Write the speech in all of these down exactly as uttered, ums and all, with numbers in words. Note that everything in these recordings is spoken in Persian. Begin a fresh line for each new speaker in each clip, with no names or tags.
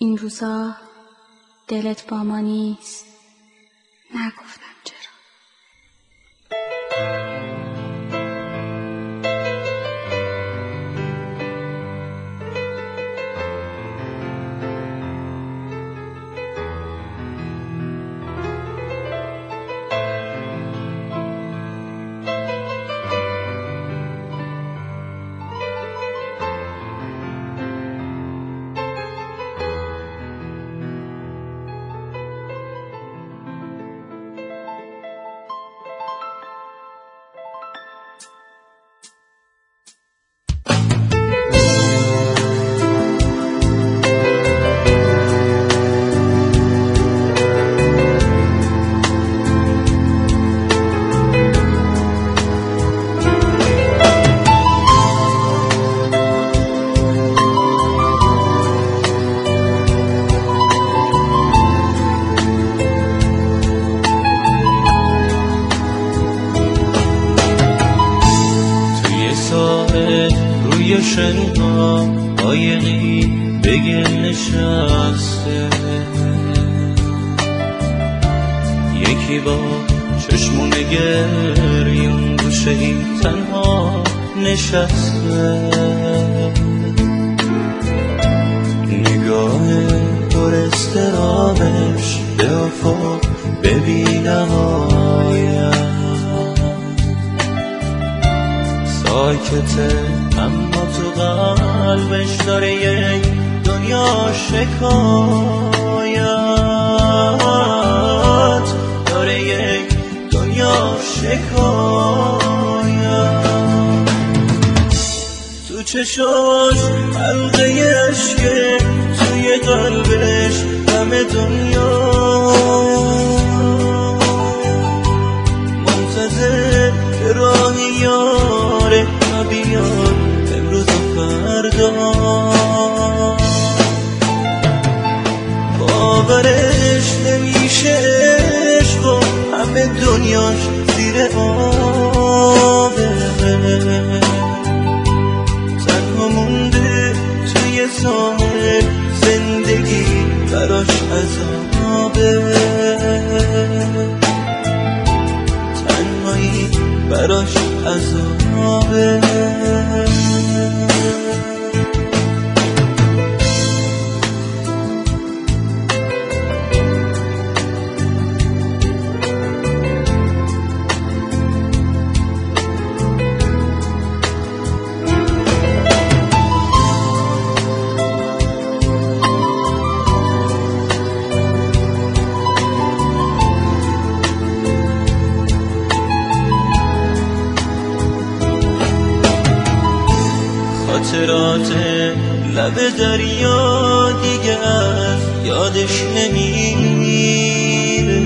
این روزا دلت با ما نیست. نگفتم چرا.
روی شنها قایقی به گل نشسته، یکی با چشمون گریون گوشه‌ای تنها نشسته، نگاه پر اضطرابش به افق ببینهایم ساکته، اما تو قلبش داره یک دنیا شکایت، داره یک دنیا شکایت. تو چشاش حلقه عشقه، توی قلبش همه دنیا، منتظر راهی یاره بیاد امروز و فردا. باورش نمیشه عشق و همه دنیاش زیر آبه، تنها مونده توی ساحل، زندگی براش عذابه، تنهایی براش عذابه. خاطرات لب دریا دیگه از یادش نمیره،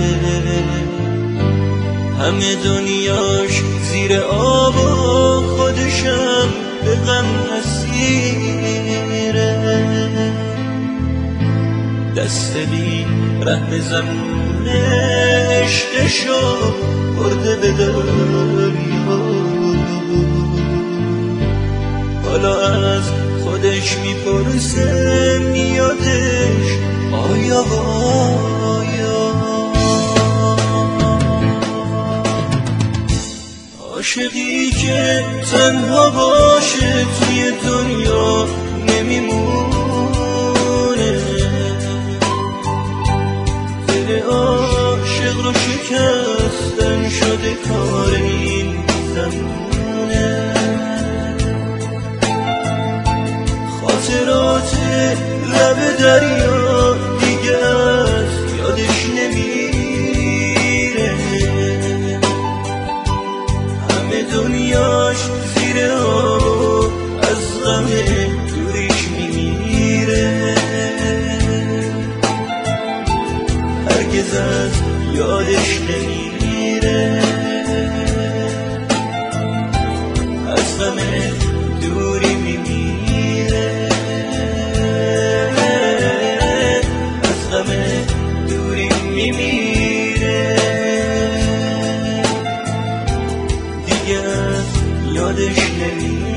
همه دنیاش زیر آب و خودشم به غم اسیره، دست بی رحم زمون عشقشو برده به دریا، حالا از خودش میپرسه میادش آیا آیا. عاشقی که تنها باشه توی دنیا نمیمونه، دل عاشق رو شکستن شده کار این زمونه. خاطرات لب دریا دیگه از یادش نمیره، همه دنیاش زیر آب از غم دوریش میمیره، هرگز از یادش نمیره، از غم دوری میمیره، دوری میمیره، دیگه یادش نمیره.